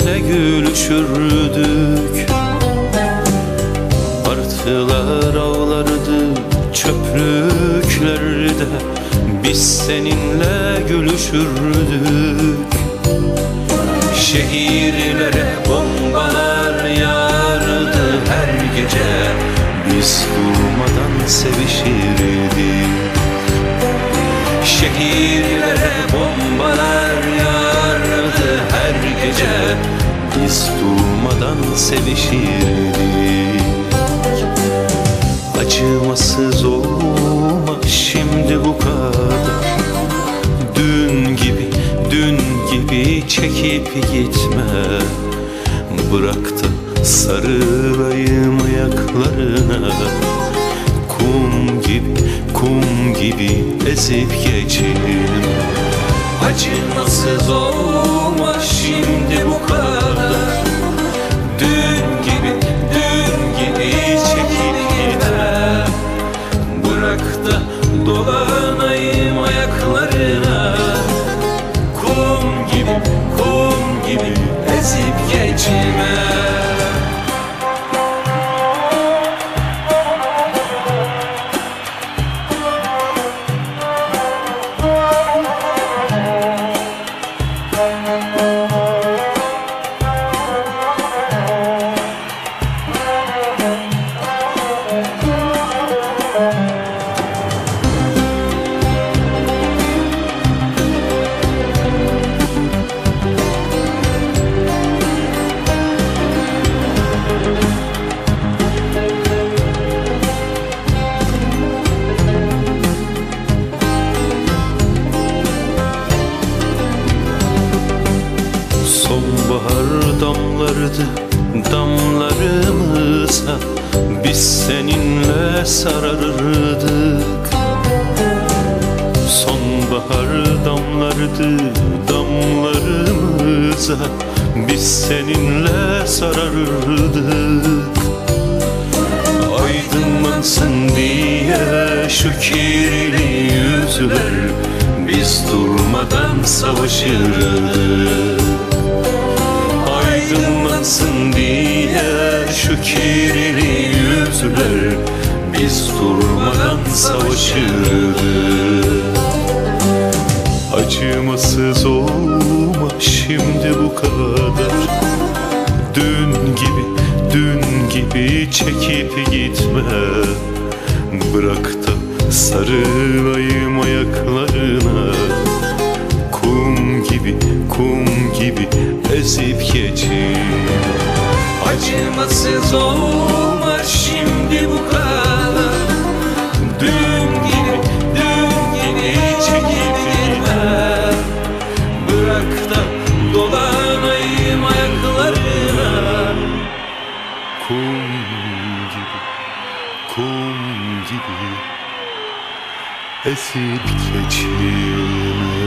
seninle gülüşürdük. Martılar avlardı çöplüklerde, biz seninle gülüşürdük. Şehirlere bombalar yağardı her gece, biz durmadan sevişirdik. Şehirlere bombalar yağardı her gece, biz durmadan sevişirdik. Acımasız olma şimdi bu kadar, dün gibi çekip gitme. Bırak da sarılayım ayaklarına, kum gibi ezip geçelim. Acımasız olma şimdi bu kadar, dün gibi çekip gitme. Bırak da dolanayım ayaklarına, kum gibi ezip geçme. Sonbahar damlardı damlarımıza, biz seninle sararırdık. Sonbahar damlardı damlarımıza, biz seninle sararırdık. Aydınlansın diye şu kirli yüzler, biz durmadan savaşırdık. Aydınlansın diye şu kirli yüzler, biz durmadan savaşırdık. Acımasız olma şimdi bu kadar, dün gibi çekip gitme. Bırak da sarılayım ayaklarına, kum gibi ezip geçeyim. Acımasız olma şimdi bu kadar, dün gibi çekip gitme. Bırak da dolanayım ayaklarına, kum gibi ezip geçeyim.